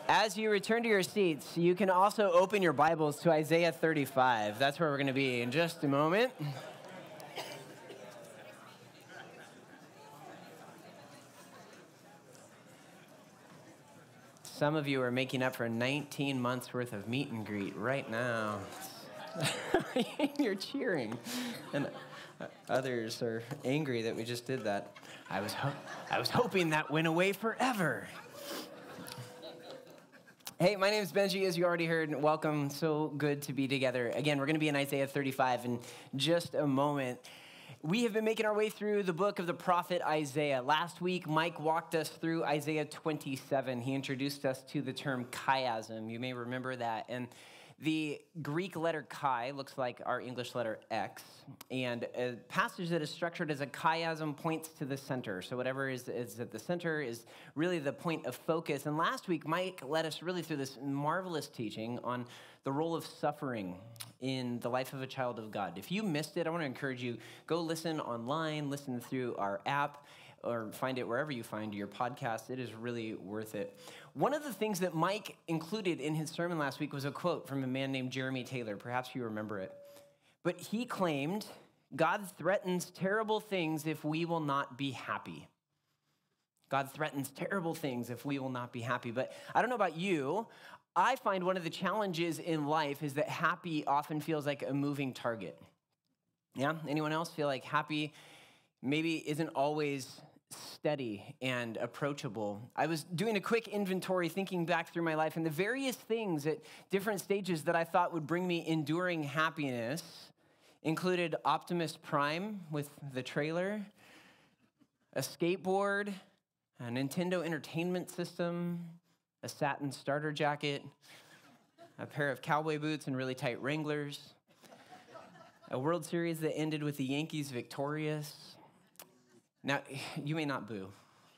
As you return to your seats, you can also open your Bibles to Isaiah 35. That's where we're going to be in just a moment. Some of you are making up for 19 months worth of meet and greet right now. You're cheering. And others are angry that we just did that. I was hoping that went away forever. Hey, my name is Benji, as you already heard. Welcome. So good to be together. Again, we're going to be in Isaiah 35 in just a moment. We have been making our way through the book of the prophet Isaiah. Last week, Mike walked us through Isaiah 27. He introduced us to the term chiasm. You may remember that. And the Greek letter chi looks like our English letter X, and a passage that is structured as a chiasm points to the center. So whatever is at the center is really the point of focus. And last week, Mike led us really through this marvelous teaching on the role of suffering in the life of a child of God. If you missed it, I want to encourage you, go listen online, listen through our app, or find it wherever you find your podcast. It is really worth it. One of the things that Mike included in his sermon last week was a quote from a man named Jeremy Taylor. Perhaps you remember it. But he claimed, God threatens terrible things if we will not be happy. God threatens terrible things if we will not be happy. But I don't know about you, I find one of the challenges in life is that happy often feels like a moving target. Yeah? Anyone else feel like happy maybe isn't always steady and approachable? I was doing a quick inventory thinking back through my life, and the various things at different stages that I thought would bring me enduring happiness included Optimus Prime with the trailer, a skateboard, a Nintendo Entertainment System, a satin starter jacket, a pair of cowboy boots and really tight Wranglers, a World Series that ended with the Yankees victorious. Now, you may not boo.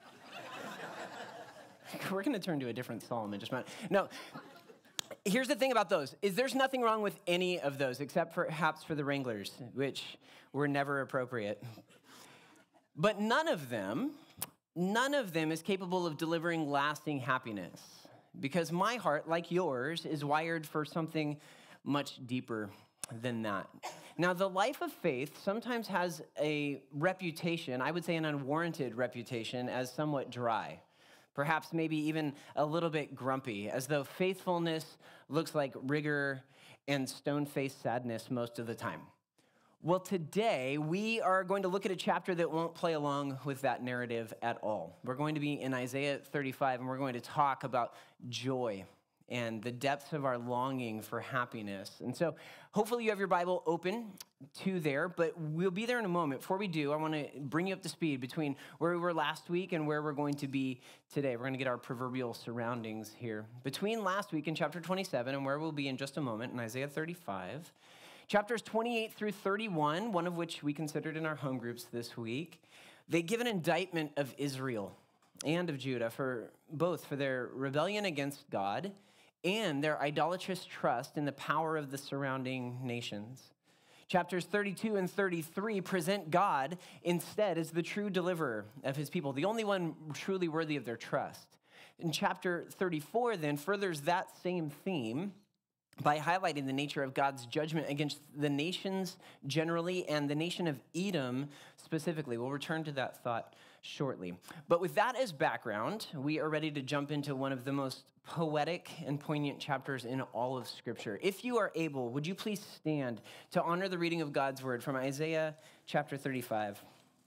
We're going to turn to a different psalm in just a minute. No, here's the thing about those, is there's nothing wrong with any of those, except perhaps for the Wranglers, which were never appropriate. But none of them is capable of delivering lasting happiness, because my heart, like yours, is wired for something much deeper than that. Now, the life of faith sometimes has a reputation, I would say an unwarranted reputation, as somewhat dry, perhaps maybe even a little bit grumpy, as though faithfulness looks like rigor and stone-faced sadness most of the time. Well, today, we are going to look at a chapter that won't play along with that narrative at all. We're going to be in Isaiah 35, and we're going to talk about joy and the depths of our longing for happiness. And so hopefully you have your Bible open to there, but we'll be there in a moment. Before we do, I want to bring you up to speed between where we were last week and where we're going to be today. We're going to get our proverbial surroundings here. Between last week in chapter 27 and where we'll be in just a moment in Isaiah 35, chapters 28 through 31, one of which we considered in our home groups this week, they give an indictment of Israel and of Judah for their rebellion against God and their idolatrous trust in the power of the surrounding nations. Chapters 32 and 33 present God instead as the true deliverer of his people, the only one truly worthy of their trust. And chapter 34 then furthers that same theme by highlighting the nature of God's judgment against the nations generally and the nation of Edom specifically. We'll return to that thought shortly. But with that as background, we are ready to jump into one of the most poetic and poignant chapters in all of Scripture. If you are able, would you please stand to honor the reading of God's word from Isaiah chapter 35.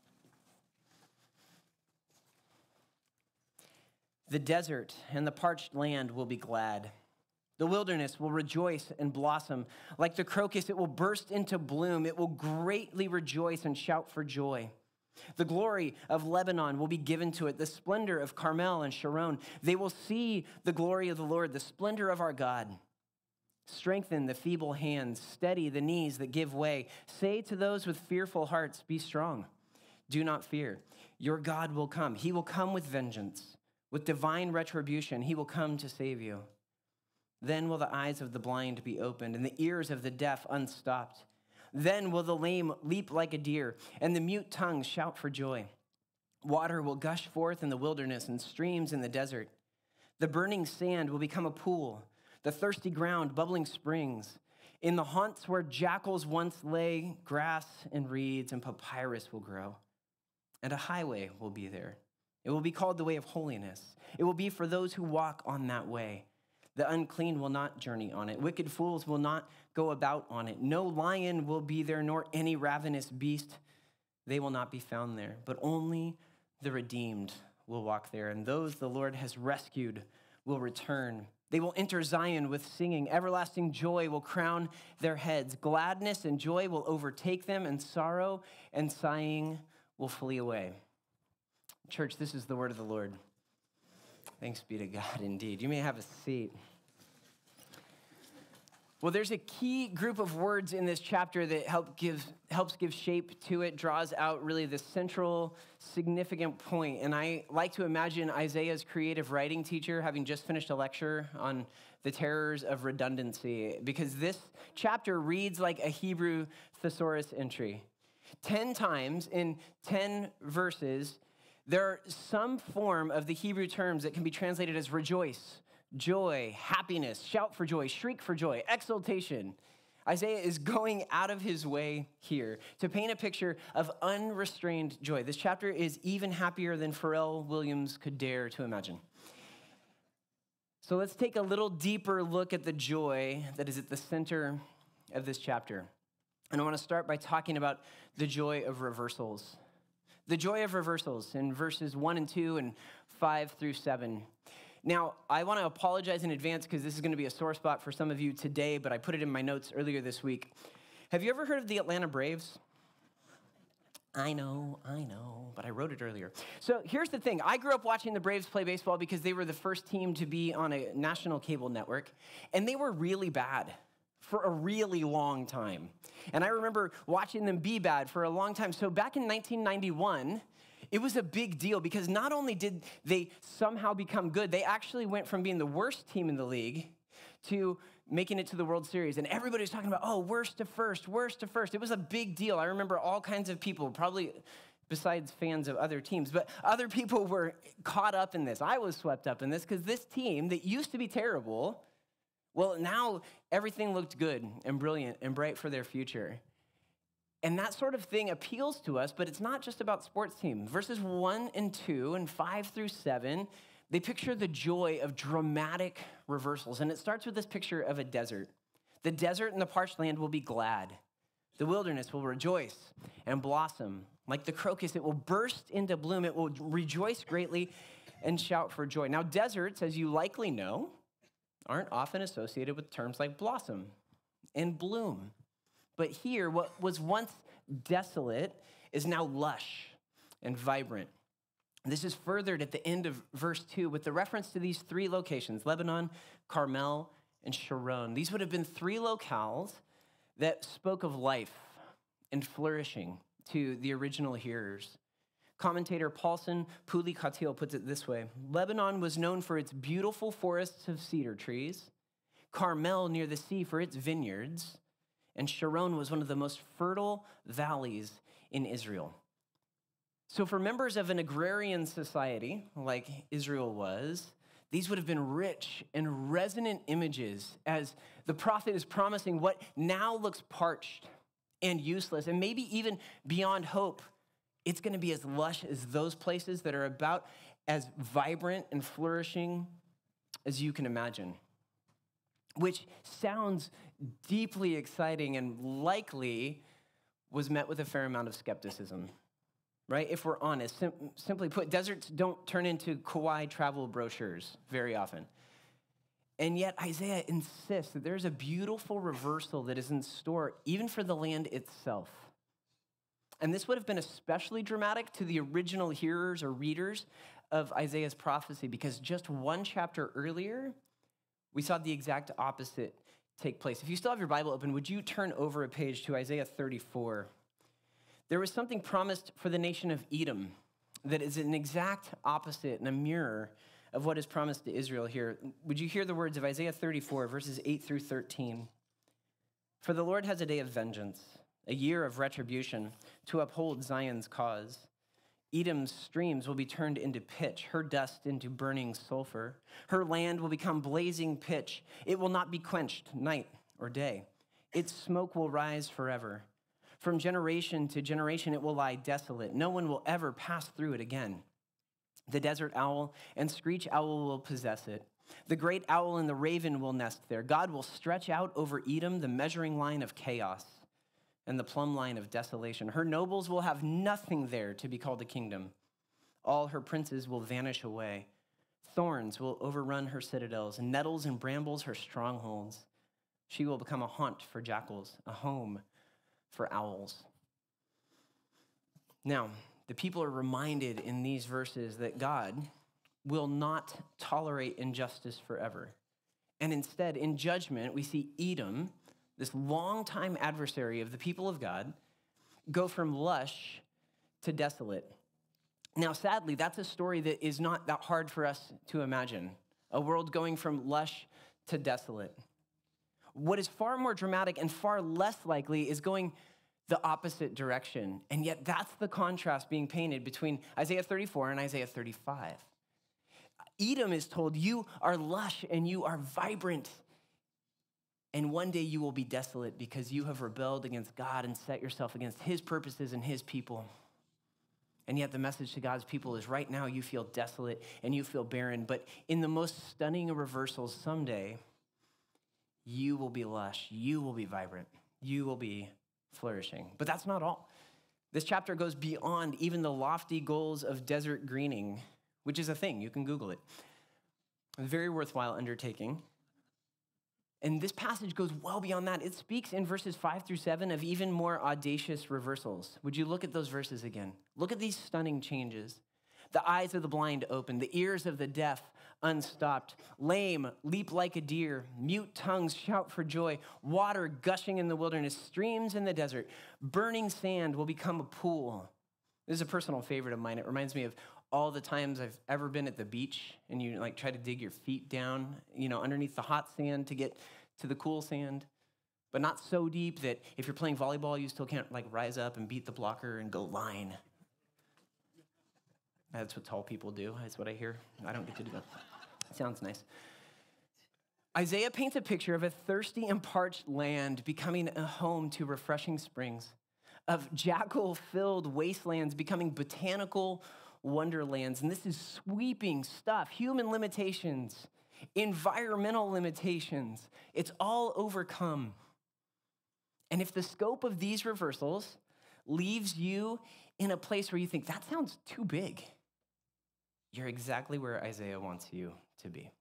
The desert and the parched land will be glad. The wilderness will rejoice and blossom. Like the crocus, it will burst into bloom. It will greatly rejoice and shout for joy. The glory of Lebanon will be given to it, the splendor of Carmel and Sharon. They will see the glory of the Lord, the splendor of our God. Strengthen the feeble hands, steady the knees that give way. Say to those with fearful hearts, be strong. Do not fear. Your God will come. He will come with vengeance. With divine retribution, he will come to save you. Then will the eyes of the blind be opened and the ears of the deaf unstopped. Then will the lame leap like a deer and the mute tongues shout for joy. Water will gush forth in the wilderness and streams in the desert. The burning sand will become a pool, the thirsty ground, bubbling springs. In the haunts where jackals once lay, grass and reeds and papyrus will grow, and a highway will be there. It will be called the way of holiness. It will be for those who walk on that way. The unclean will not journey on it. Wicked fools will not go about on it. No lion will be there, nor any ravenous beast. They will not be found there, but only the redeemed will walk there. And those the Lord has rescued will return. They will enter Zion with singing. Everlasting joy will crown their heads. Gladness and joy will overtake them, and sorrow and sighing will flee away. Church, this is the word of the Lord. Thanks be to God indeed. You may have a seat. Well, there's a key group of words in this chapter that helps give shape to it, draws out really the central significant point. And I like to imagine Isaiah's creative writing teacher having just finished a lecture on the terrors of redundancy, because this chapter reads like a Hebrew thesaurus entry. 10 times in 10 verses, there is some form of the Hebrew terms that can be translated as rejoice, joy, happiness, shout for joy, shriek for joy, exultation. Isaiah is going out of his way here to paint a picture of unrestrained joy. This chapter is even happier than Pharrell Williams could dare to imagine. So let's take a little deeper look at the joy that is at the center of this chapter. And I want to start by talking about the joy of reversals. The joy of reversals in verses 1 and 2 and 5 through 7. Now, I want to apologize in advance because this is going to be a sore spot for some of you today, but I put it in my notes earlier this week. Have you ever heard of the Atlanta Braves? I know, but I wrote it earlier. So here's the thing. I grew up watching the Braves play baseball because they were the first team to be on a national cable network, and they were really bad for a really long time. And I remember watching them be bad for a long time. So back in 1991, it was a big deal because not only did they somehow become good, they actually went from being the worst team in the league to making it to the World Series. And everybody was talking about, oh, worst to first, worst to first. It was a big deal. I remember all kinds of people, probably besides fans of other teams, but other people were caught up in this. I was swept up in this because this team that used to be terrible, well, now everything looked good and brilliant and bright for their future. And that sort of thing appeals to us, but it's not just about sports teams. Verses 1 and 2 and 5 through 7, they picture the joy of dramatic reversals. And it starts with this picture of a desert. The desert and the parched land will be glad. The wilderness will rejoice and blossom. Like the crocus, it will burst into bloom. It will rejoice greatly and shout for joy. Now, deserts, as you likely know, aren't often associated with terms like blossom and bloom. But here, what was once desolate is now lush and vibrant. This is furthered at the end of verse 2 with the reference to these 3 locations, Lebanon, Carmel, and Sharon. These would have been 3 locales that spoke of life and flourishing to the original hearers. Commentator Paulson Puli-Katil puts it this way: Lebanon was known for its beautiful forests of cedar trees, Carmel near the sea for its vineyards, and Sharon was one of the most fertile valleys in Israel. So for members of an agrarian society like Israel was, these would have been rich and resonant images as the prophet is promising what now looks parched and useless and maybe even beyond hope. It's going to be as lush as those places that are about as vibrant and flourishing as you can imagine, which sounds deeply exciting and likely was met with a fair amount of skepticism, right? If we're honest, simply put, deserts don't turn into Kauai travel brochures very often. And yet Isaiah insists that there's a beautiful reversal that is in store even for the land itself. And this would have been especially dramatic to the original hearers or readers of Isaiah's prophecy because just one chapter earlier, we saw the exact opposite take place. If you still have your Bible open, would you turn over a page to Isaiah 34? There was something promised for the nation of Edom that is an exact opposite and a mirror of what is promised to Israel here. Would you hear the words of Isaiah 34, verses 8 through 13? For the Lord has a day of vengeance, a year of retribution, to uphold Zion's cause. Edom's streams will be turned into pitch, her dust into burning sulfur. Her land will become blazing pitch. It will not be quenched night or day. Its smoke will rise forever. From generation to generation, it will lie desolate. No one will ever pass through it again. The desert owl and screech owl will possess it. The great owl and the raven will nest there. God will stretch out over Edom the measuring line of chaos and the plumb line of desolation. Her nobles will have nothing there to be called a kingdom. All her princes will vanish away. Thorns will overrun her citadels, and nettles and brambles her strongholds. She will become a haunt for jackals, a home for owls. Now, the people are reminded in these verses that God will not tolerate injustice forever. And instead, in judgment, we see Edom, this longtime adversary of the people of God, go from lush to desolate. Now, sadly, that's a story that is not that hard for us to imagine, a world going from lush to desolate. What is far more dramatic and far less likely is going the opposite direction. And yet that's the contrast being painted between Isaiah 34 and Isaiah 35. Edom is told, you are lush and you are vibrant. And one day you will be desolate because you have rebelled against God and set yourself against his purposes and his people. And yet the message to God's people is right now you feel desolate and you feel barren. But in the most stunning of reversals, someday you will be lush, you will be vibrant, you will be flourishing. But that's not all. This chapter goes beyond even the lofty goals of desert greening, which is a thing. You can Google it. A very worthwhile undertaking. And this passage goes well beyond that. It speaks in verses 5 through 7 of even more audacious reversals. Would you look at those verses again? Look at these stunning changes. The eyes of the blind open, the ears of the deaf unstopped, lame leap like a deer, mute tongues shout for joy, water gushing in the wilderness, streams in the desert, burning sand will become a pool. This is a personal favorite of mine. It reminds me of all the times I've ever been at the beach and you like try to dig your feet down, underneath the hot sand to get to the cool sand, but not so deep that if you're playing volleyball, you still can't rise up and beat the blocker and go line. That's what tall people do. That's what I hear. I don't get to do that. Sounds nice. Isaiah paints a picture of a thirsty and parched land becoming a home to refreshing springs, of jackal-filled wastelands becoming botanical wonderlands. And this is sweeping stuff, human limitations, environmental limitations. It's all overcome. And if the scope of these reversals leaves you in a place where you think, that sounds too big, you're exactly where Isaiah wants you to be.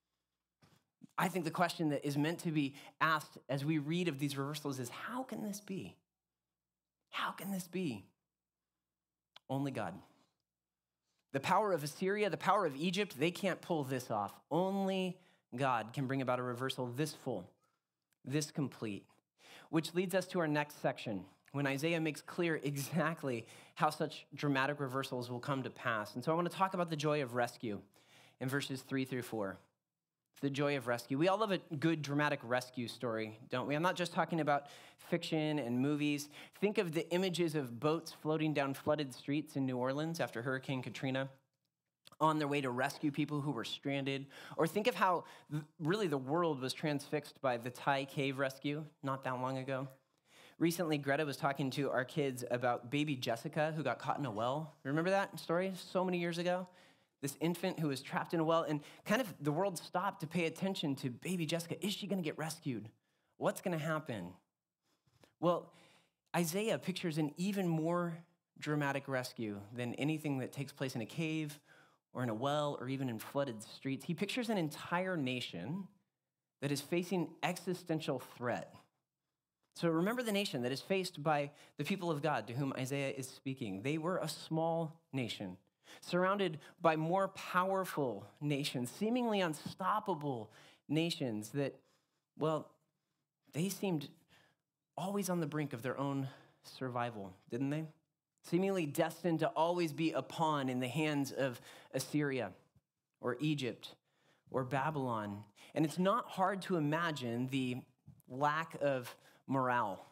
I think the question that is meant to be asked as we read of these reversals is, how can this be? How can this be? Only God. The power of Assyria, the power of Egypt, they can't pull this off. Only God can bring about a reversal this full, this complete. Which leads us to our next section, when Isaiah makes clear exactly how such dramatic reversals will come to pass. And so I want to talk about the joy of rescue in verses 3 through 4. The joy of rescue. We all love a good dramatic rescue story, don't we? I'm not just talking about fiction and movies. Think of the images of boats floating down flooded streets in New Orleans after Hurricane Katrina on their way to rescue people who were stranded. Or think of how really the world was transfixed by the Thai cave rescue not that long ago. Recently, Greta was talking to our kids about baby Jessica who got caught in a well. Remember that story so many years ago? This infant who was trapped in a well, and kind of the world stopped to pay attention to baby Jessica. Is she going to get rescued? What's going to happen? Well, Isaiah pictures an even more dramatic rescue than anything that takes place in a cave or in a well or even in flooded streets. He pictures an entire nation that is facing existential threat. So remember the nation that is faced by the people of God to whom Isaiah is speaking. They were a small nation, surrounded by more powerful nations, seemingly unstoppable nations that, well, they seemed always on the brink of their own survival, didn't they? Seemingly destined to always be a pawn in the hands of Assyria or Egypt or Babylon. And it's not hard to imagine the lack of morale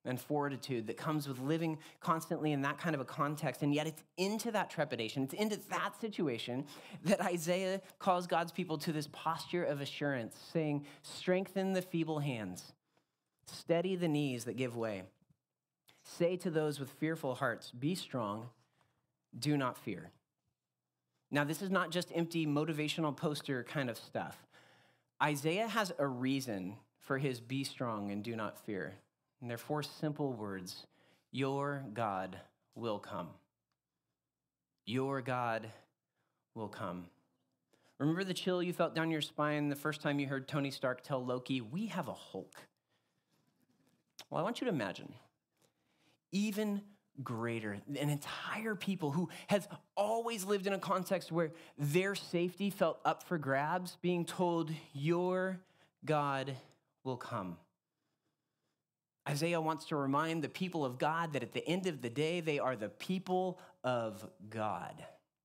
and fortitude that comes with living constantly in that kind of a context. And yet it's into that trepidation, it's into that situation that Isaiah calls God's people to this posture of assurance, saying, strengthen the feeble hands, steady the knees that give way. Say to those with fearful hearts, be strong, do not fear. Now, this is not just empty motivational poster kind of stuff. Isaiah has a reason for his be strong and do not fear. And they're 4 simple words. Your God will come. Your God will come. Remember the chill you felt down your spine the first time you heard Tony Stark tell Loki, we have a Hulk? Well, I want you to imagine, even greater, an entire people who has always lived in a context where their safety felt up for grabs, being told, your God will come. Isaiah wants to remind the people of God that at the end of the day, they are the people of God.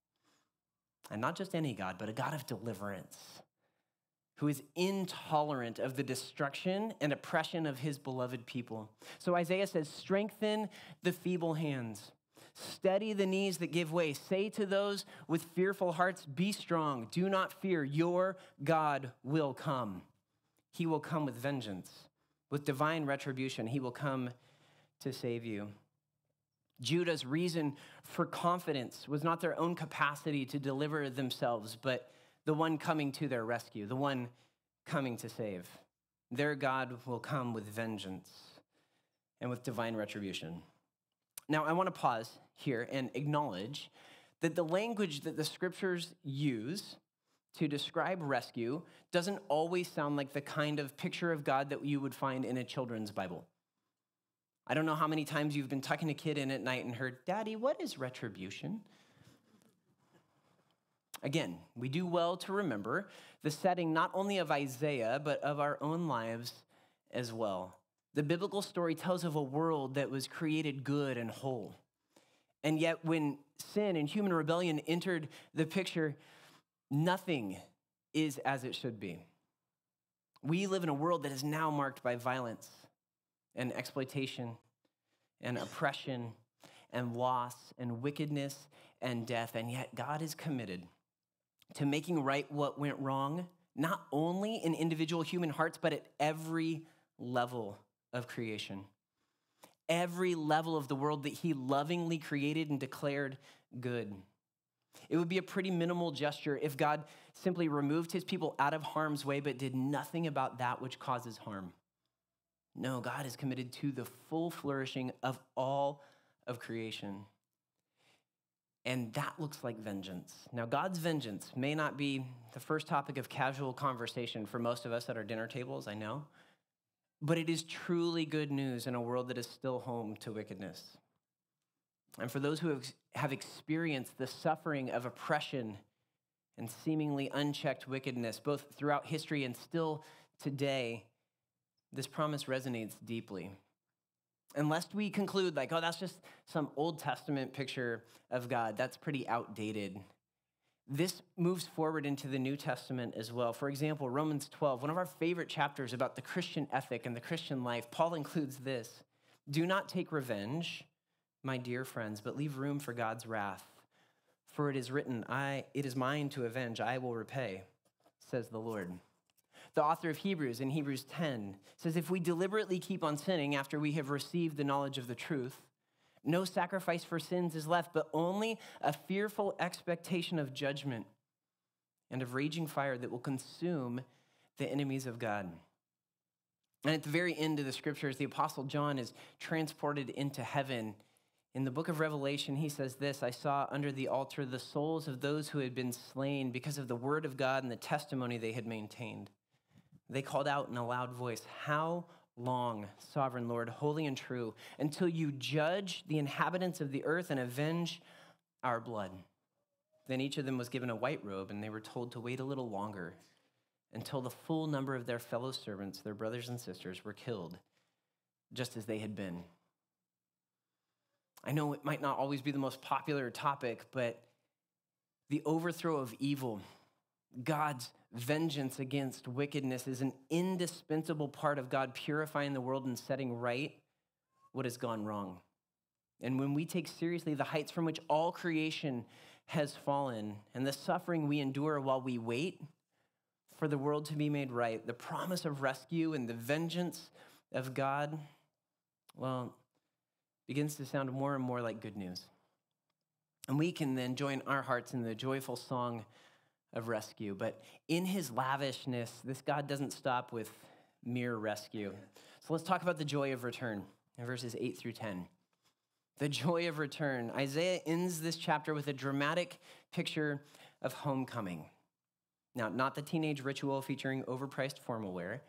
And not just any God, but a God of deliverance, who is intolerant of the destruction and oppression of his beloved people. So Isaiah says, strengthen the feeble hands, steady the knees that give way. Say to those with fearful hearts, be strong, do not fear, your God will come. He will come with vengeance. With divine retribution, he will come to save you. Judah's reason for confidence was not their own capacity to deliver themselves, but the one coming to their rescue, the one coming to save. Their God will come with vengeance and with divine retribution. Now, I want to pause here and acknowledge that the language that the scriptures use to describe rescue doesn't always sound like the kind of picture of God that you would find in a children's Bible. I don't know how many times you've been tucking a kid in at night and heard, Daddy, what is retribution? Again, we do well to remember the setting not only of Isaiah, but of our own lives as well. The biblical story tells of a world that was created good and whole. And yet when sin and human rebellion entered the picture, nothing is as it should be. We live in a world that is now marked by violence and exploitation and oppression and loss and wickedness and death. And yet God is committed to making right what went wrong, not only in individual human hearts, but at every level of creation. Every level of the world that he lovingly created and declared good. It would be a pretty minimal gesture if God simply removed his people out of harm's way, but did nothing about that which causes harm. No, God is committed to the full flourishing of all of creation. And that looks like vengeance. Now, God's vengeance may not be the first topic of casual conversation for most of us at our dinner tables, I know, but it is truly good news in a world that is still home to wickedness. And for those who have experienced the suffering of oppression and seemingly unchecked wickedness, both throughout history and still today, this promise resonates deeply. And lest we conclude like, oh, that's just some Old Testament picture of God, that's pretty outdated. This moves forward into the New Testament as well. For example, Romans 12, one of our favorite chapters about the Christian ethic and the Christian life, Paul includes this: do not take revenge, my dear friends, but leave room for God's wrath. For it is written, it is mine to avenge, I will repay, says the Lord. The author of Hebrews in Hebrews 10 says, if we deliberately keep on sinning after we have received the knowledge of the truth, no sacrifice for sins is left, but only a fearful expectation of judgment and of raging fire that will consume the enemies of God. And at the very end of the scriptures, the Apostle John is transported into heaven. In the book of Revelation, he says this: I saw under the altar the souls of those who had been slain because of the word of God and the testimony they had maintained. They called out in a loud voice, how long, sovereign Lord, holy and true, until you judge the inhabitants of the earth and avenge our blood? Then each of them was given a white robe, and they were told to wait a little longer until the full number of their fellow servants, their brothers and sisters, were killed, just as they had been. I know it might not always be the most popular topic, but the overthrow of evil, God's vengeance against wickedness, is an indispensable part of God purifying the world and setting right what has gone wrong. And when we take seriously the heights from which all creation has fallen and the suffering we endure while we wait for the world to be made right, the promise of rescue and the vengeance of God, well, begins to sound more and more like good news. And we can then join our hearts in the joyful song of rescue. But in his lavishness, this God doesn't stop with mere rescue. So let's talk about the joy of return in verses 8 through 10. The joy of return. Isaiah ends this chapter with a dramatic picture of homecoming. Now, not the teenage ritual featuring overpriced formal wear,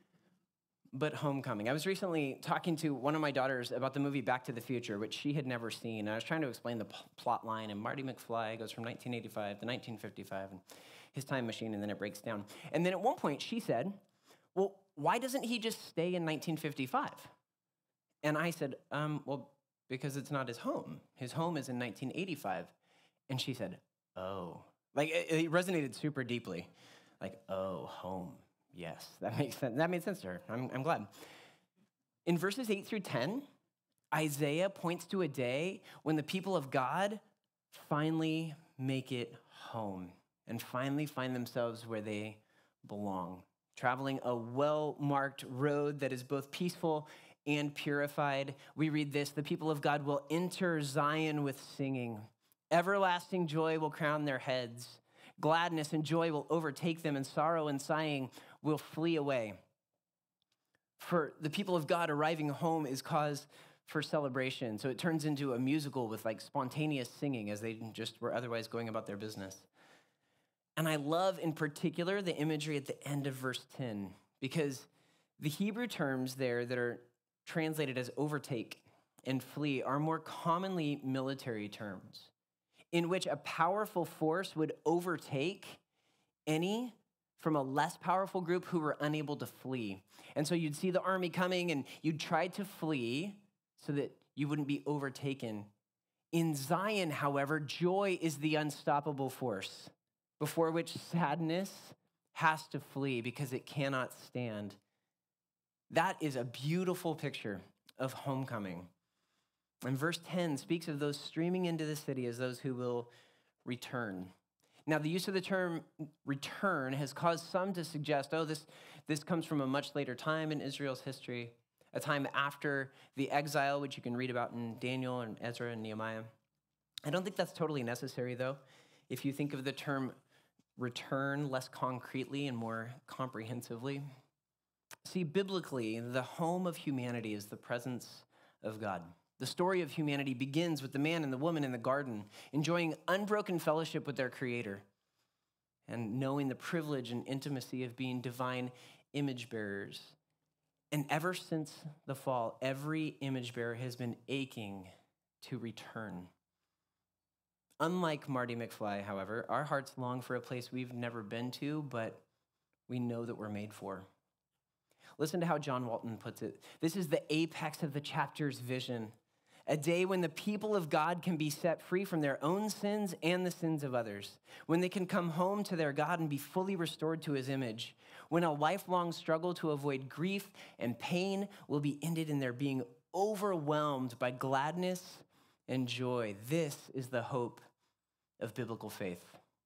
but homecoming. I was recently talking to one of my daughters about the movie Back to the Future, which she had never seen. I was trying to explain the plot line, and Marty McFly goes from 1985 to 1955, and his time machine, and then it breaks down. And then at one point, she said, well, why doesn't he just stay in 1955? And I said, well, because it's not his home. His home is in 1985. And she said, oh. Like, it resonated super deeply. Like, oh, home. Yes, that makes sense. That made sense to her. I'm glad. In verses 8 through 10, Isaiah points to a day when the people of God finally make it home and finally find themselves where they belong, traveling a well-marked road that is both peaceful and purified. We read this: the people of God will enter Zion with singing. Everlasting joy will crown their heads. Gladness and joy will overtake them, and sorrow and sighing will flee away. For the people of God, arriving home is cause for celebration. So it turns into a musical with like spontaneous singing as they just were otherwise going about their business. And I love in particular the imagery at the end of verse 10, because the Hebrew terms there that are translated as overtake and flee are more commonly military terms, in which a powerful force would overtake any from a less powerful group who were unable to flee. And so you'd see the army coming and you'd try to flee so that you wouldn't be overtaken. In Zion, however, joy is the unstoppable force before which sadness has to flee because it cannot stand. That is a beautiful picture of homecoming. And verse 10 speaks of those streaming into the city as those who will return. Now, the use of the term return has caused some to suggest, oh, this comes from a much later time in Israel's history, a time after the exile, which you can read about in Daniel and Ezra and Nehemiah. I don't think that's totally necessary, though. If you think of the term return less concretely and more comprehensively. See, biblically, the home of humanity is the presence of God. The story of humanity begins with the man and the woman in the garden, enjoying unbroken fellowship with their Creator and knowing the privilege and intimacy of being divine image bearers. And ever since the fall, every image bearer has been aching to return. Unlike Marty McFly, however, our hearts long for a place we've never been to, but we know that we're made for. Listen to how John Walton puts it. This is the apex of the chapter's vision. A day when the people of God can be set free from their own sins and the sins of others. When they can come home to their God and be fully restored to his image. When a lifelong struggle to avoid grief and pain will be ended in their being overwhelmed by gladness and joy. This is the hope of biblical faith.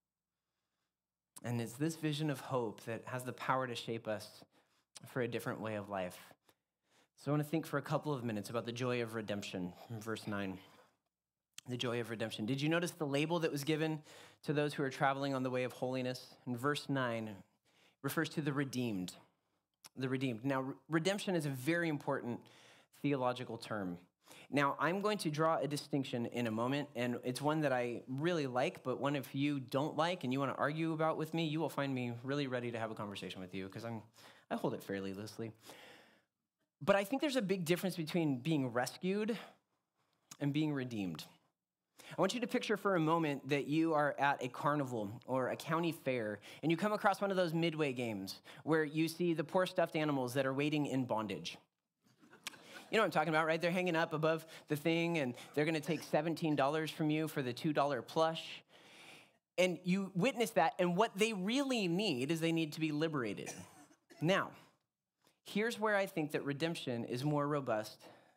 And it's this vision of hope that has the power to shape us for a different way of life. So I want to think for a couple of minutes about the joy of redemption from verse 9. The joy of redemption. Did you notice the label that was given to those who are traveling on the way of holiness? In verse 9, it refers to the redeemed. The redeemed. Now, redemption is a very important theological term. Now, I'm going to draw a distinction in a moment, and it's one that I really like, but one if you don't like and you want to argue about with me, you will find me really ready to have a conversation with you because I hold it fairly loosely. But I think there's a big difference between being rescued and being redeemed. I want you to picture for a moment that you are at a carnival or a county fair, and you come across one of those midway games where you see the poor stuffed animals that are waiting in bondage. You know what I'm talking about, right? They're hanging up above the thing, and they're going to take $17 from you for the $2 plush. And you witness that, and what they really need is they need to be liberated. Now, here's where I think that redemption is more robust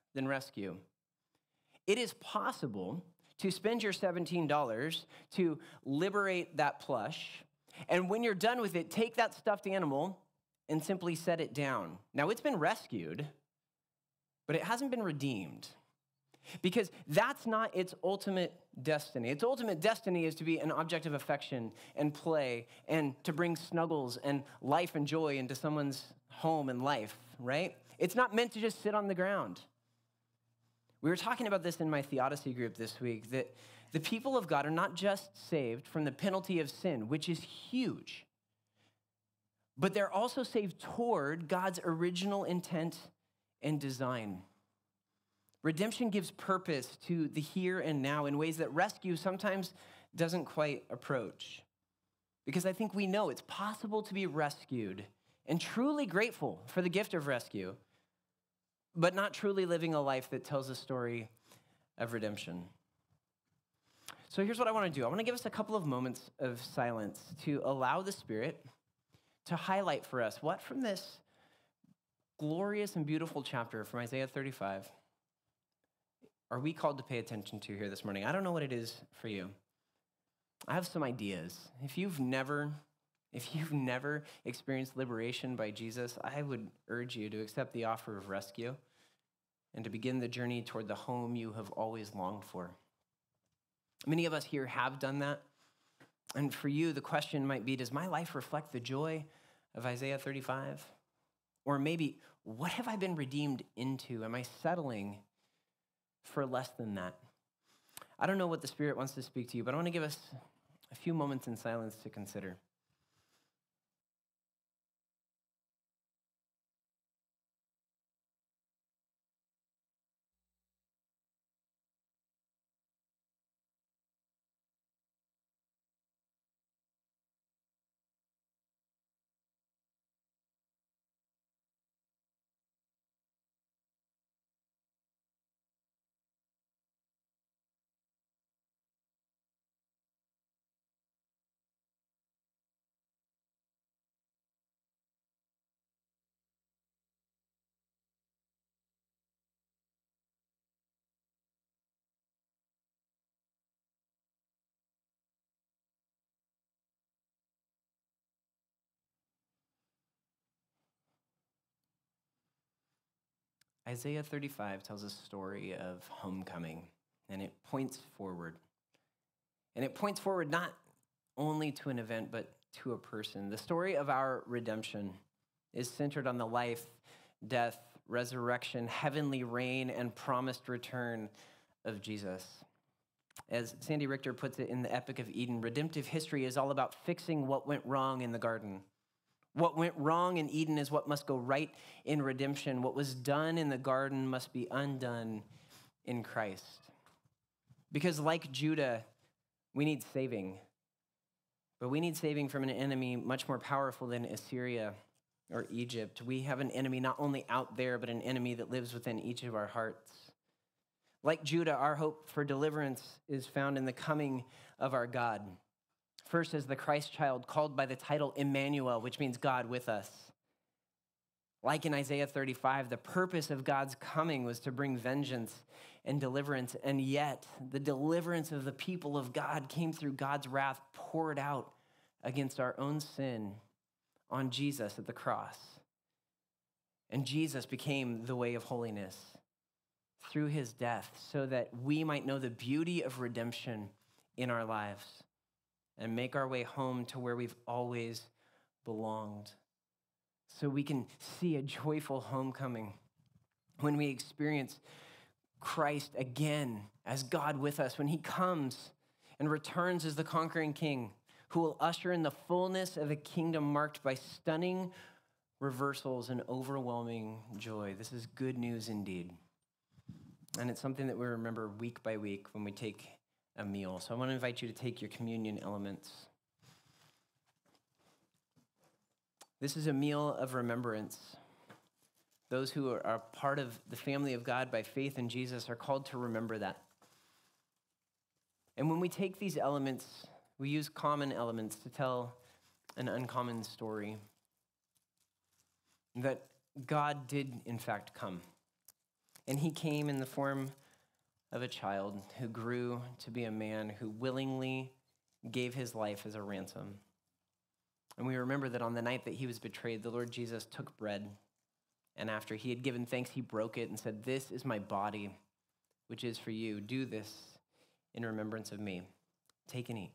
than rescue. It is possible to spend your $17 to liberate that plush, and when you're done with it, take that stuffed animal and simply set it down. Now, it's been rescued, but it hasn't been redeemed, because that's not its ultimate destiny. Its ultimate destiny is to be an object of affection and play and to bring snuggles and life and joy into someone's home and life, right? It's not meant to just sit on the ground. We were talking about this in my theodicy group this week, that the people of God are not just saved from the penalty of sin, which is huge, but they're also saved toward God's original intent and design. Redemption gives purpose to the here and now in ways that rescue sometimes doesn't quite approach. Because I think we know it's possible to be rescued and truly grateful for the gift of rescue, but not truly living a life that tells a story of redemption. So here's what I want to do. I want to give us a couple of moments of silence to allow the Spirit to highlight for us what from this glorious and beautiful chapter from Isaiah 35 are we called to pay attention to here this morning. I don't know what it is for you. I have some ideas. If you've never experienced liberation by Jesus, I would urge you to accept the offer of rescue and to begin the journey toward the home you have always longed for. Many of us here have done that. And for you, the question might be, does my life reflect the joy of Isaiah 35? Or maybe, what have I been redeemed into? Am I settling for less than that? I don't know what the Spirit wants to speak to you, but I want to give us a few moments in silence to consider. Isaiah 35 tells a story of homecoming, and it points forward. And it points forward not only to an event, but to a person. The story of our redemption is centered on the life, death, resurrection, heavenly reign, and promised return of Jesus. As Sandy Richter puts it in the Epic of Eden, redemptive history is all about fixing what went wrong in the garden. What went wrong in Eden is what must go right in redemption. What was done in the garden must be undone in Christ. Because like Judah, we need saving. But we need saving from an enemy much more powerful than Assyria or Egypt. We have an enemy not only out there, but an enemy that lives within each of our hearts. Like Judah, our hope for deliverance is found in the coming of our God. First, as the Christ child called by the title Emmanuel, which means God with us. Like in Isaiah 35, the purpose of God's coming was to bring vengeance and deliverance, and yet the deliverance of the people of God came through God's wrath poured out against our own sin on Jesus at the cross. And Jesus became the way of holiness through his death so that we might know the beauty of redemption in our lives and make our way home to where we've always belonged. So we can see a joyful homecoming when we experience Christ again as God with us, when he comes and returns as the conquering king who will usher in the fullness of a kingdom marked by stunning reversals and overwhelming joy. This is good news indeed. And it's something that we remember week by week when we take a meal. So I want to invite you to take your communion elements. This is a meal of remembrance. Those who are part of the family of God by faith in Jesus are called to remember that. And when we take these elements, we use common elements to tell an uncommon story. That God did, in fact, come. And he came in the form of a child who grew to be a man who willingly gave his life as a ransom. And we remember that on the night that he was betrayed, the Lord Jesus took bread, and after he had given thanks, he broke it and said, "This is my body, which is for you. Do this in remembrance of me. Take and eat."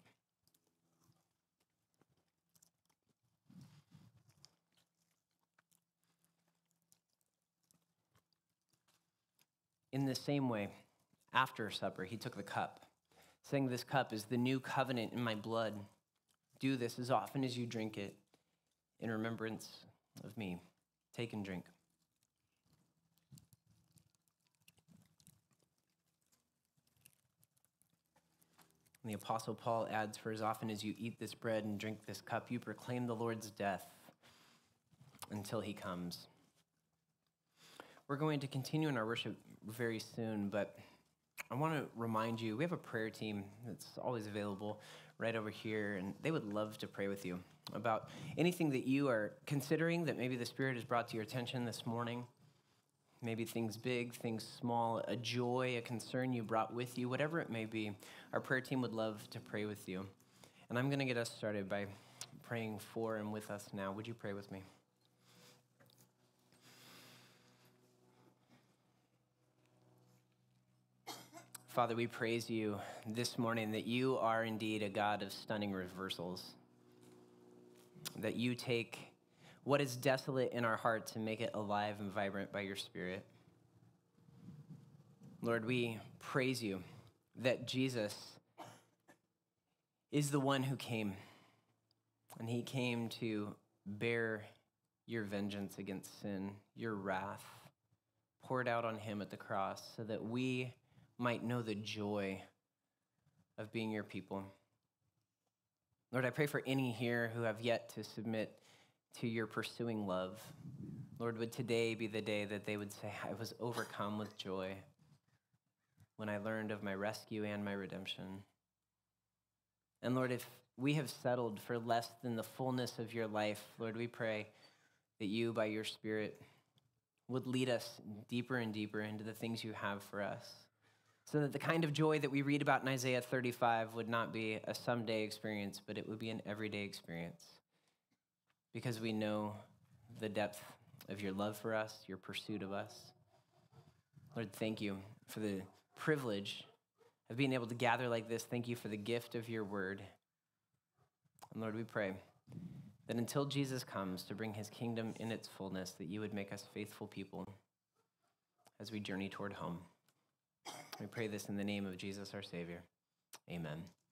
In the same way, after supper, he took the cup, saying, "This cup is the new covenant in my blood. Do this as often as you drink it in remembrance of me. Take and drink." And the Apostle Paul adds, "For as often as you eat this bread and drink this cup, you proclaim the Lord's death until he comes." We're going to continue in our worship very soon, but I want to remind you, we have a prayer team that's always available right over here, and they would love to pray with you about anything that you are considering that maybe the Spirit has brought to your attention this morning. Maybe things big, things small, a joy, a concern you brought with you, whatever it may be. Our prayer team would love to pray with you. And I'm going to get us started by praying for and with us now. Would you pray with me? Father, we praise you this morning that you are indeed a God of stunning reversals, that you take what is desolate in our heart to make it alive and vibrant by your Spirit. Lord, we praise you that Jesus is the one who came, and he came to bear your vengeance against sin, your wrath poured out on him at the cross so that we might know the joy of being your people. Lord, I pray for any here who have yet to submit to your pursuing love. Lord, would today be the day that they would say, "I was overcome with joy when I learned of my rescue and my redemption." And Lord, if we have settled for less than the fullness of your life, Lord, we pray that you, by your Spirit, would lead us deeper and deeper into the things you have for us, so that the kind of joy that we read about in Isaiah 35 would not be a someday experience, but it would be an everyday experience, because we know the depth of your love for us, your pursuit of us. Lord, thank you for the privilege of being able to gather like this. Thank you for the gift of your word. And Lord, we pray that until Jesus comes to bring his kingdom in its fullness, that you would make us faithful people as we journey toward home. We pray this in the name of Jesus, our Savior. Amen.